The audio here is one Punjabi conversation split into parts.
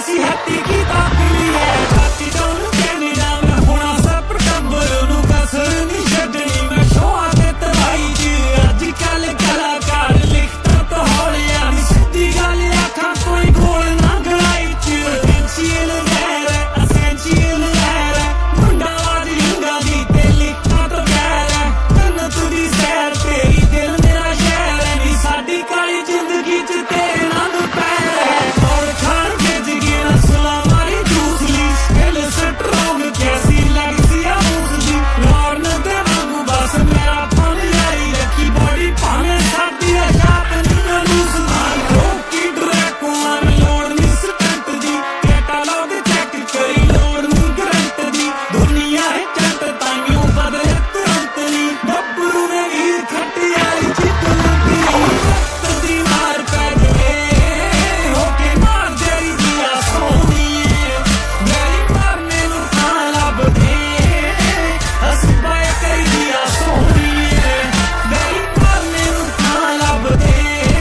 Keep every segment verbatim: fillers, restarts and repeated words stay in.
ਅਸੀਂ ਹੱਟੀ ਕੀ ਦਾਖਲੀ ਹੈ ਛਾਤੀ ਡੋਲ ਕੈਨੇਡਾ ਮੈਂ ਹੋਣਾ ਸੈਪਟੰਬਰ ਨੂੰ ਕਸਰ ਨਹੀਂ ਛੱਡਣੀ ਮੈਂ ਸ਼ੋਆਂ ਤੇ ਤਰਾਈ ਚ ਅੱਜ ਕੱਲ ਕਲਾਕਾਰ ਲਿਖਤਾਂ ਤੋਂ ਹੌਲਿਆਂ ਦੀ ਸਿੱਧੀ ਗੱਲ ਆਖਾਂ ਕੋਈ ਗੋਲ ਨਾ ਗਲਾਈ ਚ ਐਸੈਂਸ਼ੀਅਲ ਰਹਿ ਰਹਿ ਐਸੈਂਸ਼ੀਅਲ ਰਹਿ ਰਹਿ ਮੁੰਡਾਵਾਦੀ ਲਿੰਗਾਂ ਦੀ ਤੇ ਲਿਖਤਾਂ ਤੋਂ ਗੈਰ ਹੈ ਤਨ ਤੁਦੀ ਸੈਰ ਤੇਰੀ ਦਿਲ ਮੇਰਾ ਸ਼ਹਿਰ ਹੈ ਨੀ ਸਾਡੀ ਕਾਲੀ ਜ਼ਿੰਦਗੀ ਚ ਤੇਰੇ ਨਾਲ ਪੈਰ ਹੈ ਔਰ ਖਾਣ ਕੇ ਜਿਗੇ ਨਸਲਾਂ ਮਾਰੀ ਦੂਸਰੀ ਹਿਲ ਸਟਰੋਂਗ ਕੈਸੀ ਲੱਗਦੀ ਆ ਉਸਦੀ ਲੋਰਨ ਦੇ ਵਾਂਗੂ ਬਸ ਮੇਰਾ ਫੋਨ ਯਾਰੀ ਰੱਖੀ ਬੋਡੀ ਭਾਵੇਂ ਸਾਡੀ ਆਜ਼ਾਦ ਨਹੀਂ ਲੂਸਦੀ ਰੋਕੀ ਡਰੈਕੋ ਆਮ ਲੋੜ ਨਹੀਂ ਸਟੰਟ ਦੀ ਕੈਟਾਲੌਗ ਚੈੱਕ ਕਰੀ ਲੋੜ ਨਹੀਂ ਗਰੰਟ ਦੀ ਦੁਨੀਆ ਹੈ ਜੱਟ ਤਾਈਓ ਬਦਲੇ ਤੁਰੰਤ ਨਹੀਂ ਗੱਭਰੂ ਨੇ ਵੀਰ ਖੱਟੀ ਵਾਲੀ ਜਿੱਤ ਲੁੱਟੀ ਤਦੀ ਮਾਰ ਪੈ ਗਏ ਹੋ ਕੇ ਮਾਰ ਜਰੀ ਦੀਆਂ ਸੋਹਣੀਏ ਮੇਰੀ ਮਰਨੇ ਨੂੰ ਥਾਂ ਲੱਭਦੇ ਅਸੀਂ ਬਾਏ ਕਰੀ ਦੀਆਂ ਸੋਹਣੀਏ ਮੇਰੀ ਮਰਨੇ ਨੂੰ ਥਾਂ ਲੱਭਦੇ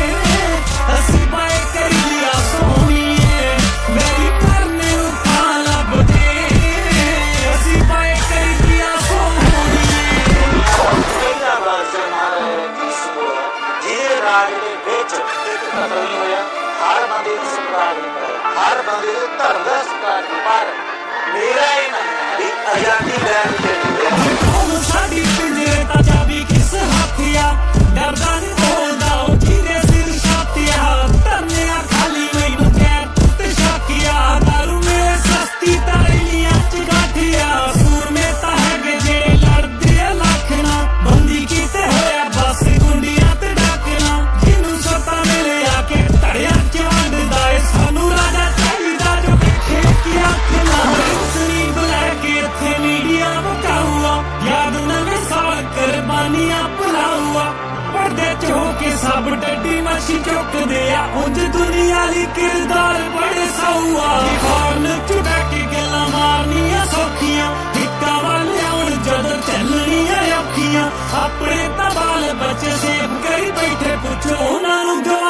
ਅਸੀਂ ਬਾਏ ਕਰੀ ਦੀਆਂ ਸੋਹਣੀਏ ਮੇਰੀ ਮਰਨੇ ਨੂੰ ਥਾਂ ਲੱਭਦੇ ਅਸੀਂ ਬਾਏ ਕਰੀ ਦੀਆਂ ਸੋਹਣੀਏ ਪਹਿਲਾ ਵਰਜ਼ਨ ਮਾਰਾ ਰਣਜੀਤ ਸਿੰਘ ਹੋਇਆ ਜਿਹਦੇ ਰਾਜ ਦੇ ਵਿੱਚ ਇੱਕ ਕਤਲ ਨਹੀਂ ਹੋਇਆ ਹਰ ਬੰਦੇ ਨੂੰ ਸਤਿਕਾਰ ਕੀਤਾ ਹਰ ਬੰਦੇ ਨੂੰ ਧਰਮ ਦਾ ਸਤਿਕਾਰ ਪਰ ਮੇਰਾ ਇਹ ਮੰਨਣਾ ਵੀ ਆਜ਼ਾਦੀ ਲੈਣ ਦੇ ਕੌਮ ਸਾਡੀ ਪਿੰਜਰੇ ਤਾਂ ਚਾਬੀ ਕਿਸ ਹੱਥਿਆ ਡਰਦਾ ਨਹੀਂ ਬੋਲਦਾ ਉਹ ਜਿਹਦੇ ਸਿਰ ਛਾਤਿਆ ਧਰਨਿਆ ਖਾਲੀ ਮੈਨੂੰ ਕਹਿ ਤੇ ਸ਼ਾਕਿਆ ਦਾਰੂ ਮੇਰੇ ਸਸਤੀ ਤਾਲੀਆਂ ਚ ਗਾਠਿਆ ਸੂਰਮੇ ਤਾਂ ਹੈਗੇ ਜਿਹੜੇ ਲੜਦੇ ਆ ਲੱਖ ਨਾ ਬੰਦੀ ਕੀਤੇ ਹੋਇਆ ਬਸ ਗੁੰਡੀਆਂ ਤੇ ਡਾਕਣਾ ਜਿਹਨੂੰ ਸੱਤਾ ਮਿਲੇ ਆ ਕੇ ਧੜਿਆਂ ਚ ਵੰਡਦਾ ਏ ਸਾਨੂੰ ਰਾਜਾ ਚਾਹੀਦਾ ਜੋ ਖੇਤੀ ਅੱਖ ਨਾ ਉਸਨੀ ਬੁਲਾ ਕੇ ਇੱਥੇ ਮੀਡੀਆ ਬਕਾਊਆ ਯਾਦ ਨਵੇਂ ਸਾਲ ਕੁਰਬਾਨੀਆਂ ਭੁਲਾਊਆ ਪਰਦੇ ਚ ਹੋ ਕੇ ਸਭ ਡੱਡੀ ਮੱਛੀ ਚੁੱਕਦੇ ਆ ਉਂਝ ਦੁਨੀਆ ਲਈ ਕਿਰਦਾਰ ਬੜੇ ਸੌਆ ਖਾਣ ਚ ਬੈਠ ਕੇ ਗੱਲਾਂ ਮਾਰਨੀਆਂ ਸੌਖੀਆਂ ਹਿੱਕਾਂ ਵੱਲ ਆਉਣ ਜਦੋਂ ਚੱਲਣੀਆਂ ਔਖੀਆਂ ਆਪਣੇ ਤਾਂ ਬਾਲ ਬੱਚੇ ਸੇਵ ਕਰੀ ਬੈਠੇ ਪੁੱਛੋ ਉਹਨਾਂ ਨੂੰ ਜੋ